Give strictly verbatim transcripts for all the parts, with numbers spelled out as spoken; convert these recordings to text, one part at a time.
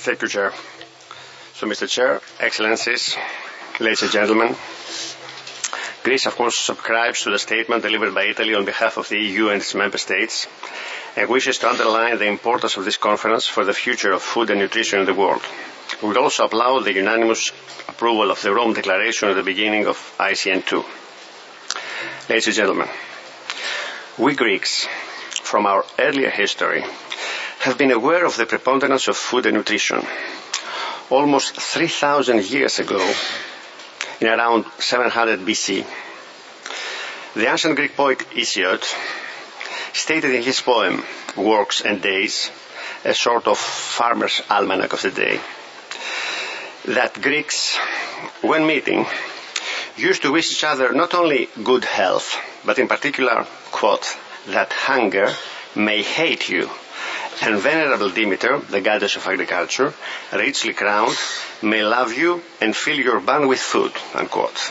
Thank you, Chair. So, Mister Chair, Excellencies, ladies and gentlemen, Greece, of course, subscribes to the statement delivered by Italy on behalf of the E U and its member states and wishes to underline the importance of this conference for the future of food and nutrition in the world. We would also applaud the unanimous approval of the Rome Declaration at the beginning of I C N two. Ladies and gentlemen, we Greeks, from our earlier history, have been aware of the preponderance of food and nutrition. Almost three thousand years ago, in around seven hundred B C, the ancient Greek poet Hesiod stated in his poem, Works and Days, a sort of farmer's almanac of the day, that Greeks, when meeting, used to wish each other not only good health, but in particular, quote, that hunger may hate you, and venerable Demeter, the goddess of agriculture, richly crowned, may love you and fill your barn with food, unquote.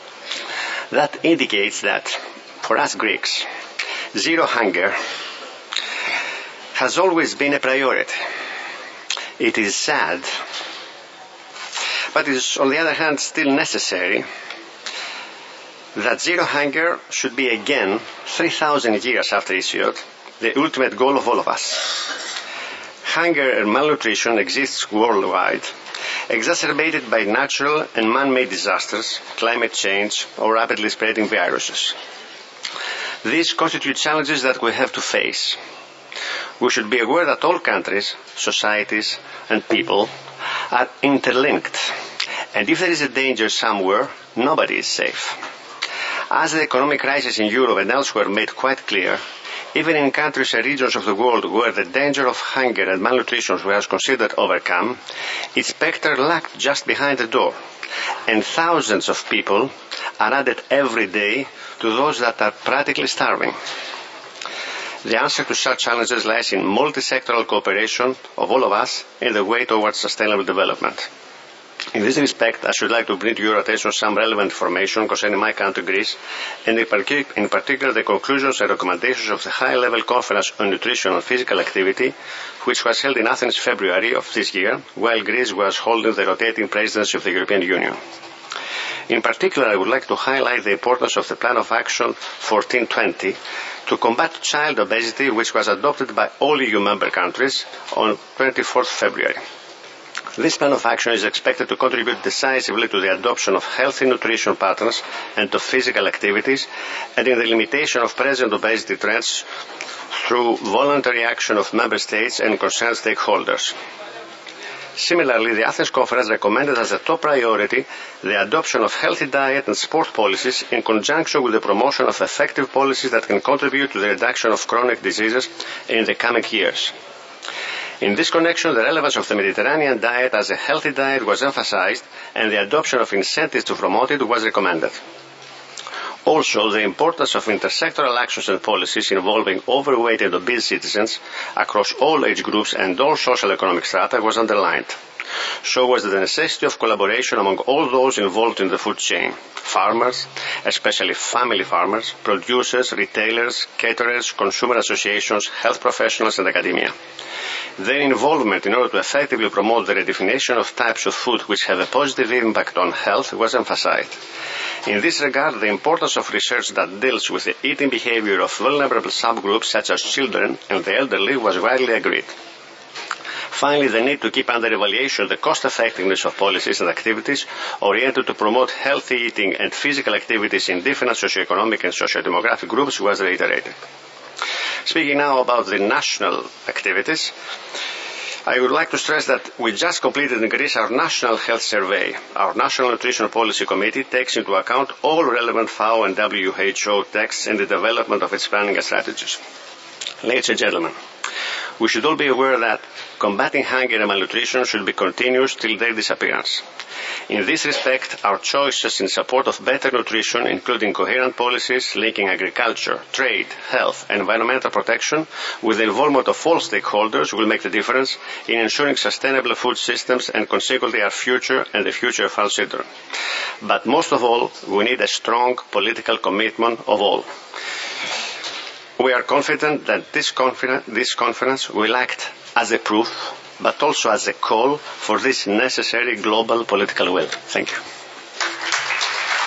That indicates that, for us Greeks, zero hunger has always been a priority. It is sad, but it is, on the other hand, still necessary that zero hunger should be again, three thousand years after Hesiod, the ultimate goal of all of us. Hunger and malnutrition exists worldwide, exacerbated by natural and man-made disasters, climate change, or rapidly spreading viruses. These constitute challenges that we have to face. We should be aware that all countries, societies, and people are interlinked, and if there is a danger somewhere, nobody is safe. As the economic crisis in Europe and elsewhere made quite clear, even in countries and regions of the world where the danger of hunger and malnutrition was considered overcome, its spectre lurked just behind the door, and thousands of people are added every day to those that are practically starving. The answer to such challenges lies in multi-sectoral cooperation of all of us in the way towards sustainable development. In this respect, I should like to bring to your attention some relevant information concerning my country, Greece, and in particular the conclusions and recommendations of the high-level conference on nutrition and physical activity, which was held in Athens in February of this year, while Greece was holding the rotating presidency of the European Union. In particular, I would like to highlight the importance of the Plan of Action fourteen twenty to combat child obesity, which was adopted by all E U member countries on twenty-fourth of February. This plan of action is expected to contribute decisively to the adoption of healthy nutrition patterns and of physical activities, and in the limitation of present obesity trends through voluntary action of member states and concerned stakeholders. Similarly, the Athens Conference recommended as a top priority the adoption of healthy diet and sport policies in conjunction with the promotion of effective policies that can contribute to the reduction of chronic diseases in the coming years. In this connection, the relevance of the Mediterranean diet as a healthy diet was emphasized, and the adoption of incentives to promote it was recommended. Also, the importance of intersectoral actions and policies involving overweight and obese citizens across all age groups and all social economic strata was underlined. So was the necessity of collaboration among all those involved in the food chain: farmers, especially family farmers, producers, retailers, caterers, consumer associations, health professionals, and academia. Their involvement in order to effectively promote the redefinition of types of food which have a positive impact on health was emphasized. In this regard, the importance of research that deals with the eating behavior of vulnerable subgroups such as children and the elderly was widely agreed. Finally, the need to keep under evaluation the cost-effectiveness of policies and activities oriented to promote healthy eating and physical activities in different socioeconomic and socio-demographic groups was reiterated. Speaking now about the national activities, I would like to stress that we just completed in Greece our National Health Survey. Our National Nutrition Policy Committee takes into account all relevant F A O and W H O texts in the development of its planning and strategies. Ladies and gentlemen, we should all be aware that combating hunger and malnutrition should be continuous till their disappearance. In this respect, our choices in support of better nutrition, including coherent policies linking agriculture, trade, health, and environmental protection with the involvement of all stakeholders, will make the difference in ensuring sustainable food systems and consequently our future and the future of our children. But most of all, we need a strong political commitment of all. We are confident that this, confer- this conference will act as a proof but also as a call for this necessary global political will. Thank you.